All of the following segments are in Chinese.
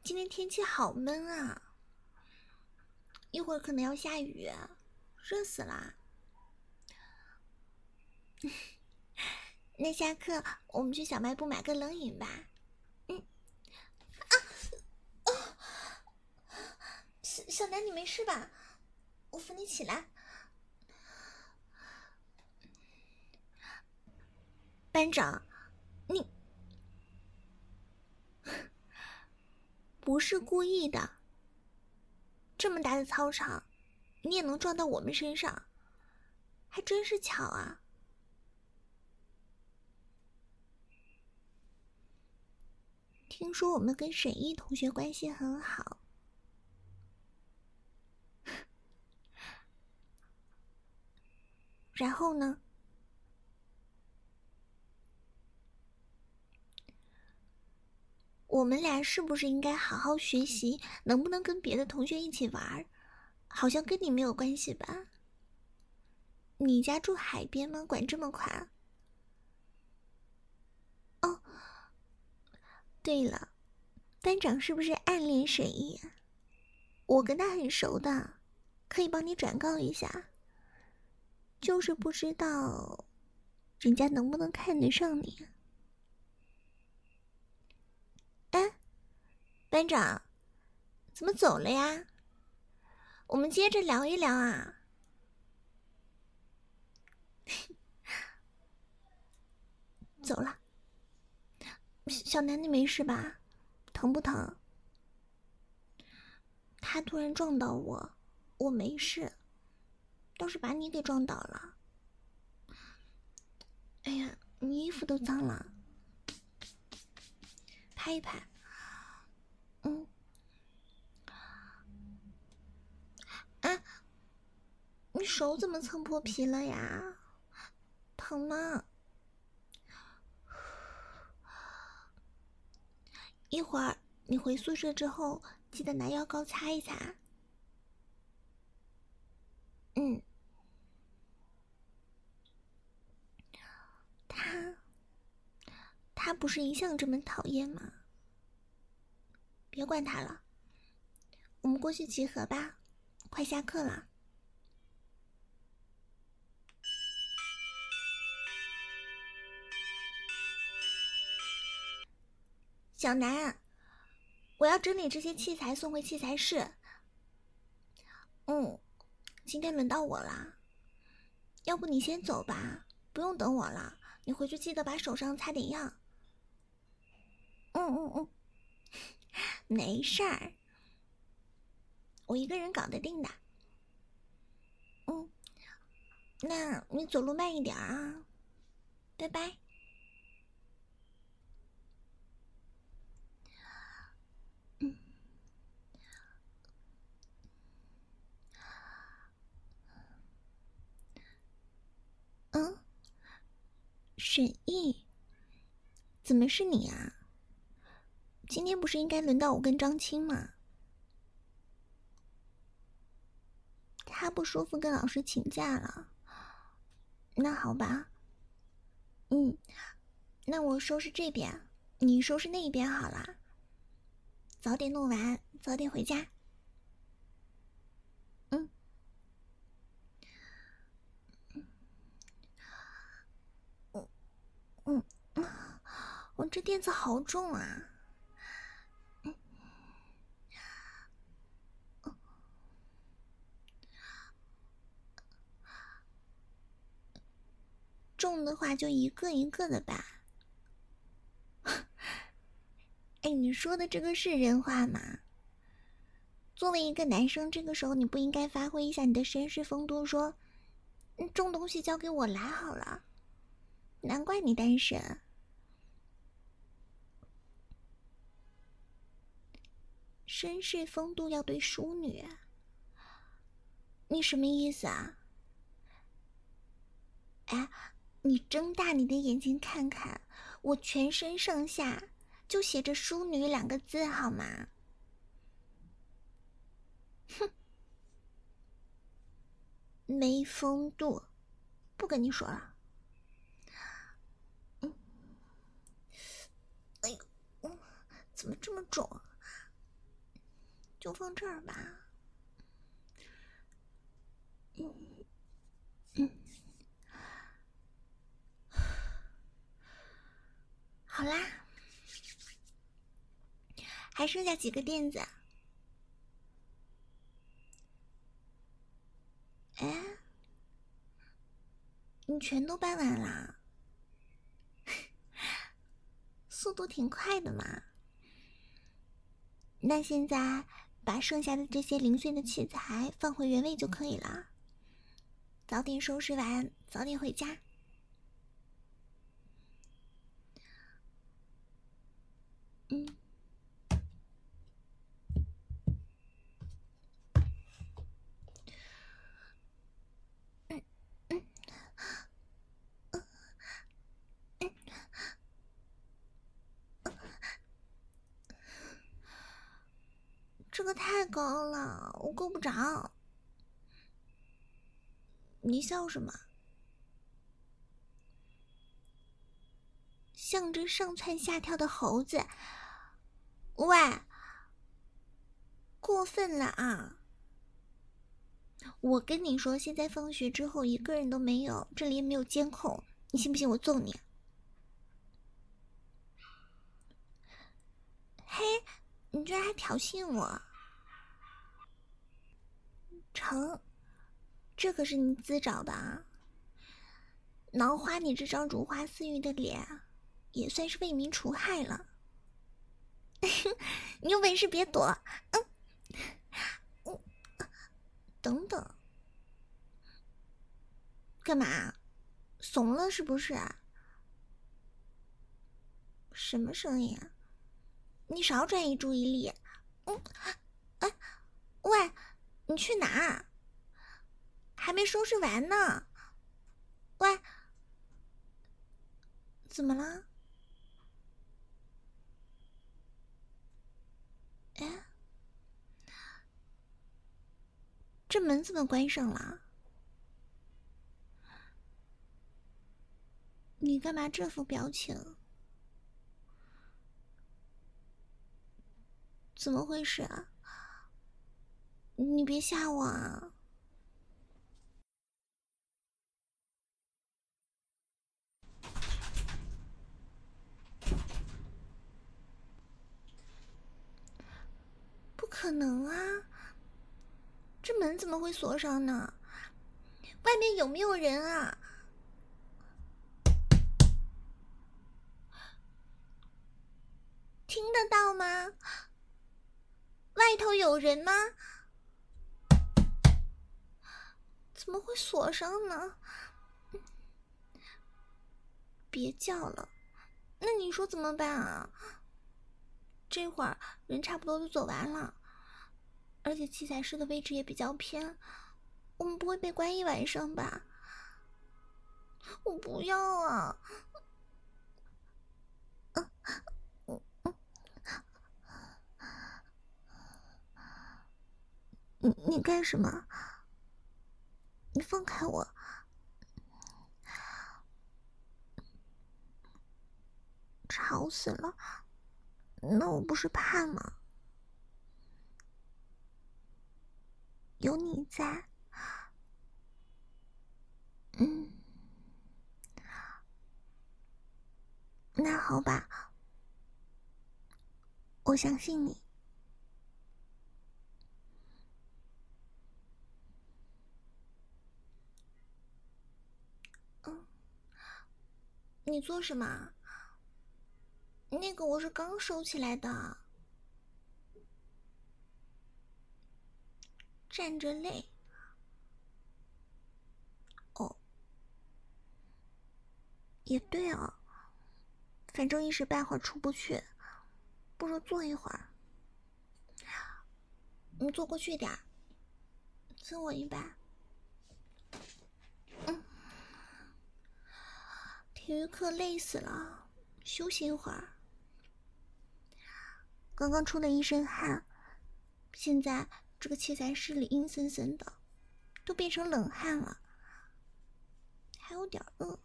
今天天气好闷啊，一会儿可能要下雨，热死啦。那下课我们去小卖部买个冷饮吧。小南你没事吧？我扶你起来。班长，你不是故意的。这么大的操场，你也能撞到我们身上，还真是巧啊。听说我们跟沈毅同学关系很好。然后呢？我们俩是不是应该好好学习？能不能跟别的同学一起玩？好像跟你没有关系吧？你家住海边吗？管这么宽？哦，对了，班长是不是暗恋沈毅？我跟他很熟的，可以帮你转告一下。就是不知道人家能不能看得上你。哎，班长，怎么走了呀？我们接着聊一聊啊。走了。小南，你没事吧？疼不疼？他突然撞到我，我没事，倒是把你给撞倒了。哎呀，你衣服都脏了，拍一拍。哎，你手怎么蹭破皮了呀？疼吗？一会儿你回宿舍之后，记得拿药膏擦一擦。他不是一向这么讨厌吗？别管他了，我们过去集合吧，快下课了。小南，我要整理这些器材送回器材室。今天轮到我了，要不你先走吧，不用等我了。你回去记得把手上擦点药。没事儿，我一个人搞得定的。那你走路慢一点啊，拜拜。沈毅，怎么是你啊？今天不是应该轮到我跟张青吗？他不舒服，跟老师请假了。那好吧，那我收拾这边，你收拾那一边好了。早点弄完，早点回家。我这垫子好重啊。重的话就一个一个的吧。哎，你说的这个是人话吗？作为一个男生，这个时候你不应该发挥一下你的绅士风度，说重东西交给我来好了。难怪你单身。绅士风度要对淑女，你什么意思啊？哎，你睁大你的眼睛看看，我全身上下就写着淑女两个字好吗？哼，没风度，不跟你说了。哎呦，怎么这么肿啊？ 就放这儿吧。好啦，还剩下几个垫子。哎，你全都搬完啦？速度挺快的嘛。那现在把剩下的这些零碎的器材放回原位就可以了。早点收拾完，早点回家。这个太高了，我够不着。你笑什么？像只上蹿下跳的猴子。喂，过分了啊！我跟你说，现在放学之后一个人都没有，这里也没有监控，你信不信我揍你？嘿，你居然还挑衅我！成，这可是你自找的啊！能花你这张如花似玉的脸，也算是为民除害了。你有本事别躲！等等，干嘛？怂了是不是？什么声音啊？你少转移注意力。哎，喂，你去哪？还没收拾完呢。喂，怎么了？哎，这门怎么关上了？你干嘛这副表情？怎么回事啊？你别吓我啊！不可能啊！这门怎么会锁上呢？外面有没有人啊？听得到吗？外头有人吗？怎么会锁上呢？别叫了，那你说怎么办啊？这会儿人差不多都走完了，而且器材室的位置也比较偏，我们不会被关一晚上吧？我不要啊！你干什么？你放开我！吵死了！那我不是怕吗？有你在，那好吧，我相信你。你做什么？那个我是刚收起来的。站着累。哦，也对哦，反正一时半会儿出不去，不如坐一会儿。你坐过去点儿，分我一半。体育课累死了，休息一会儿。刚刚出了一身汗，现在这个器材室里阴森森的，都变成冷汗了，还有点饿。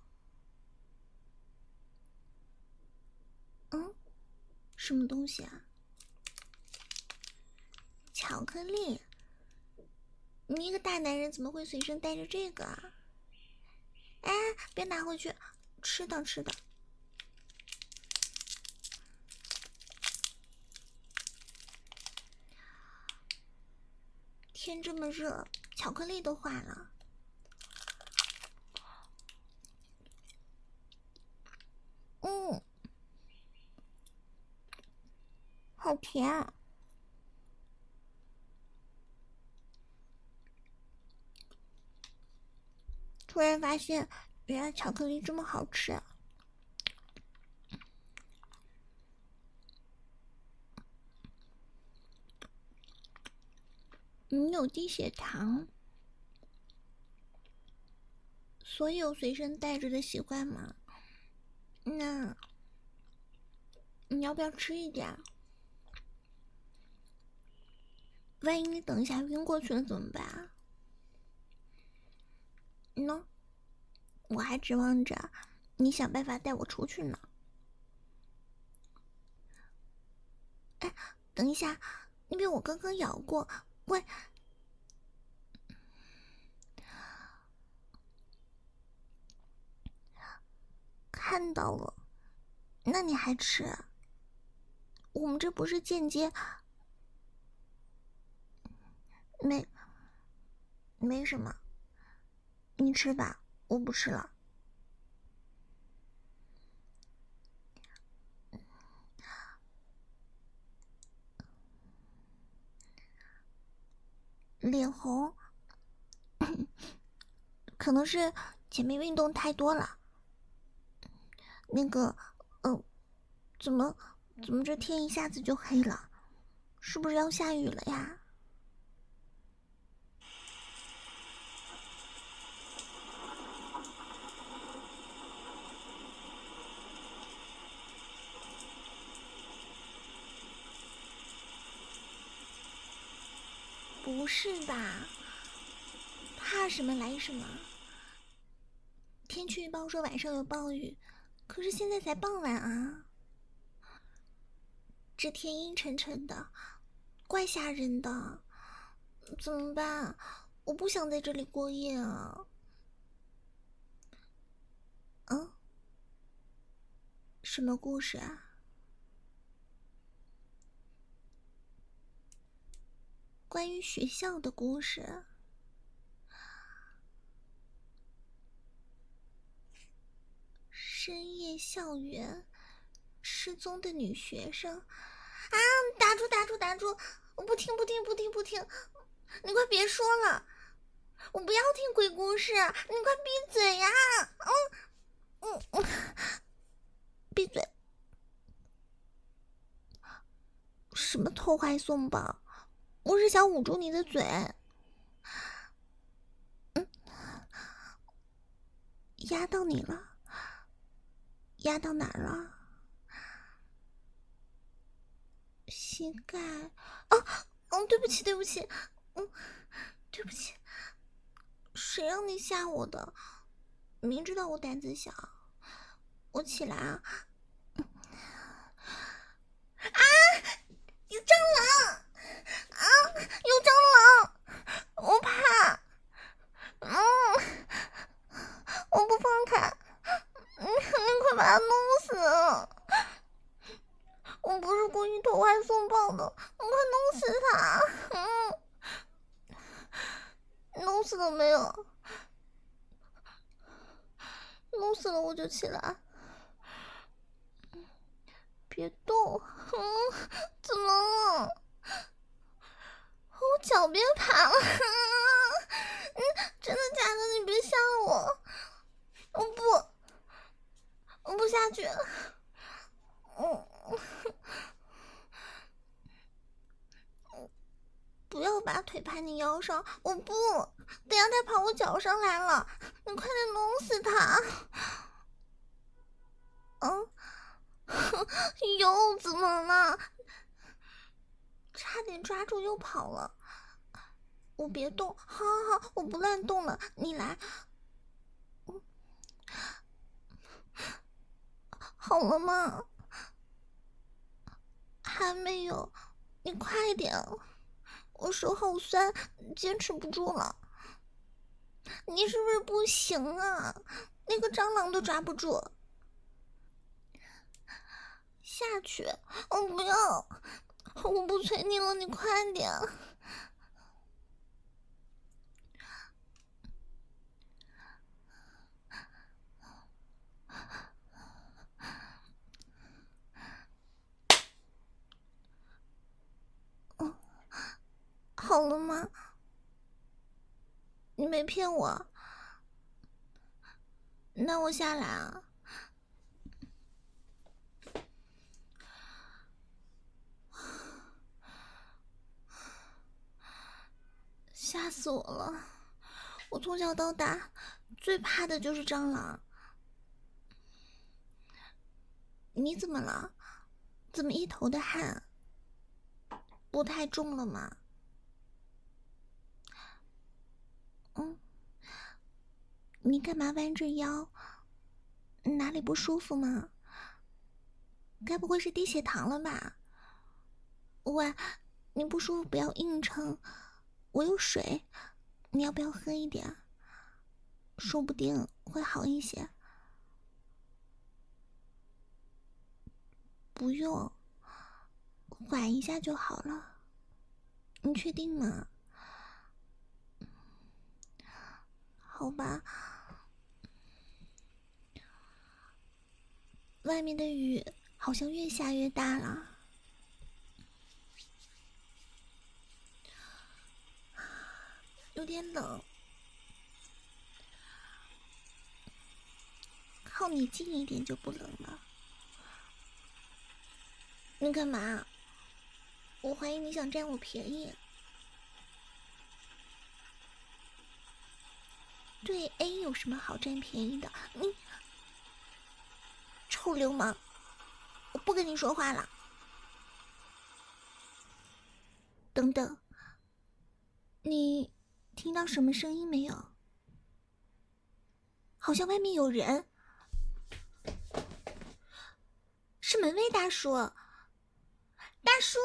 什么东西啊？瞧， 巧克力。你一个大男人怎么会随身带着这个啊？哎，别拿回去，吃的吃的。天这么热，巧克力都化了。好甜啊！突然发现，原来巧克力这么好吃。你有低血糖，所以有随身带着的习惯吗？那你要不要吃一点？万一你等一下晕过去了怎么办？呢？我还指望着你想办法带我出去呢。哎，等一下，那边我刚刚咬过，喂，看到了，那你还吃？我们这不是间接，没什么，你吃吧，我不吃了。脸红，可能是前面运动太多了。那个，怎么这天一下子就黑了？是不是要下雨了呀？不是吧？怕什么来什么？天气预报说晚上有暴雨，可是现在才傍晚啊！这天阴沉沉的，怪吓人的。怎么办？我不想在这里过夜啊！嗯？什么故事啊？关于学校的故事。深夜校园，失踪的女学生。啊！打住打住打住！我不听不听不听不听！你快别说了，我不要听鬼故事！你快闭嘴呀！闭嘴！什么偷怀送抱？我是想捂住你的嘴。压到你了？压到哪儿了？膝盖。对不起对不起，对不起。谁让你吓我的？明知道我胆子小。我起来啊！有蟑螂！有蟑螂！我怕！我不放开！你快把它弄死！我不是故意偷怀送抱的，我快弄死他！弄死了没有？弄死了我就起来。别动！怎么了？我脚别爬了！真的假的？你别吓我！我不下去。不要把腿趴你腰上！我不，等下他跑我脚上来了，你快点弄死他！又怎么了？差点抓住又跑了。我别动，好，我不乱动了，你来。好了吗？还没有，你快点， 我手好酸，坚持不住了。你是不是不行啊？那个蟑螂都抓不住。下去，我不要，我不催你了，你快点。好了吗？你没骗我，那我下来啊。吓死我了！我从小到大最怕的就是蟑螂。你怎么了？怎么一头的汗？不太重了吗？你干嘛弯着腰？哪里不舒服吗？该不会是低血糖了吧？喂，你不舒服不要硬撑，我有水，你要不要喝一点？说不定会好一些。不用，缓一下就好了。你确定吗？好吧。外面的雨好像越下越大了，有点冷。靠你近一点就不冷了。你干嘛？我怀疑你想占我便宜。对 A 有什么好占便宜的？你臭流氓！我不跟你说话了。等等，你听到什么声音没有？好像外面有人。是门卫大叔。大叔，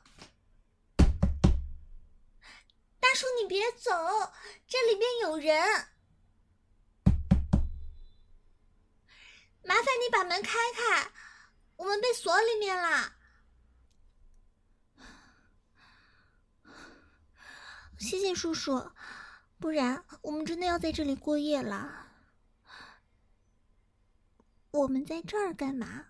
大叔你别走，这里边有人。麻烦你把门开开，我们被锁里面了。谢谢叔叔，不然我们真的要在这里过夜了。我们在这儿干嘛？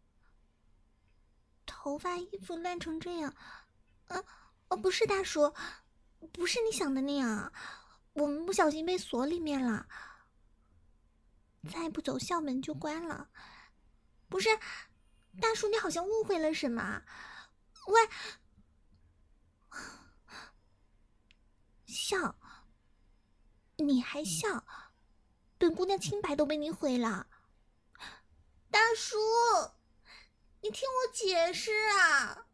头发衣服乱成这样。不是大叔，不是你想的那样，我们不小心被锁里面了，再不走校门就关了。不是，大叔你好像误会了什么。喂，笑，你还笑？本姑娘清白都被你毁了。大叔，你听我解释啊！